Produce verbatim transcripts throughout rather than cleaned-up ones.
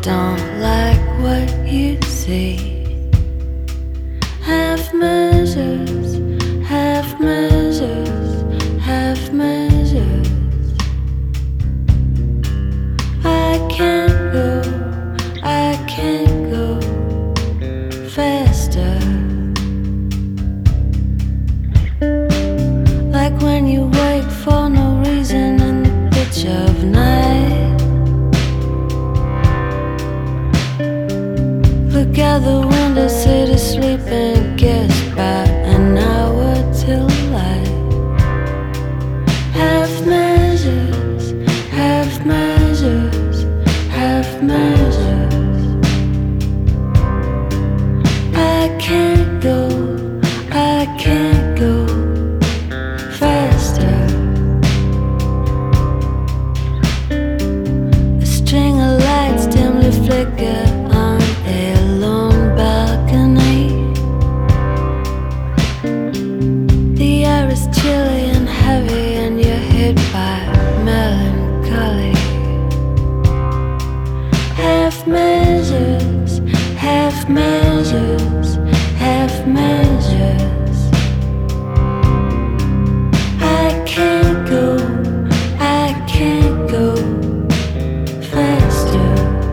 don't like what you see. Half measures, half measures, half measures. I can't go, I can't go faster. Like when you wake for no reason in the pitch of night. Look out the window, sit asleep and guess about an hour till light. Half measures, half measures, half measures. I can't go, I can't go faster. A string of lights dimly flicker on a lone balcony. The air is chilly and heavy and you're hit by melancholy. Half measures, half measures, half measures. I can't go, I can't go faster.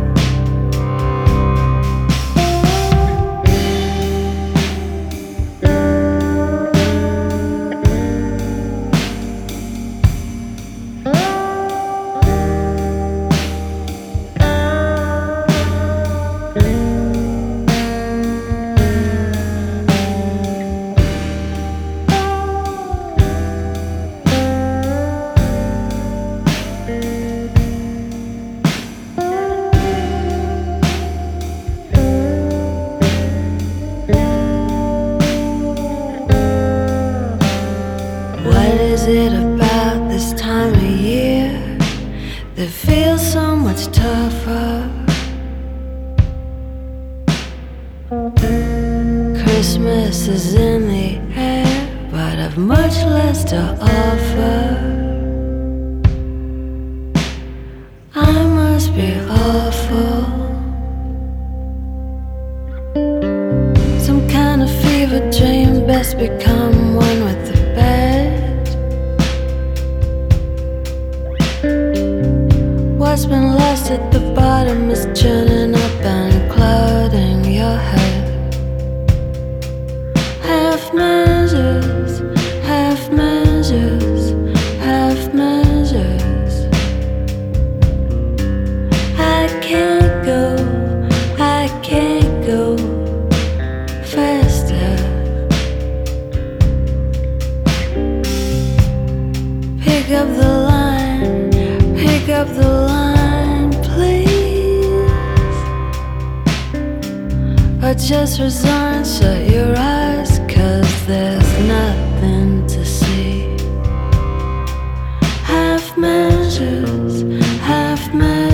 What is it about this time of year that feels so much tougher? Christmas is in the air, but I've much less to offer. I must be awful. Some kind of fever dream, best become one with the bed. What's been lost at the bottom is churning up and clouding your head. Half measures, half measures, half measures. I can't go, I can't go faster. Pick up the line, pick up the line, please. Or just resign, shut your eyes, 'cause there's nothing to see. Half measures, half measures.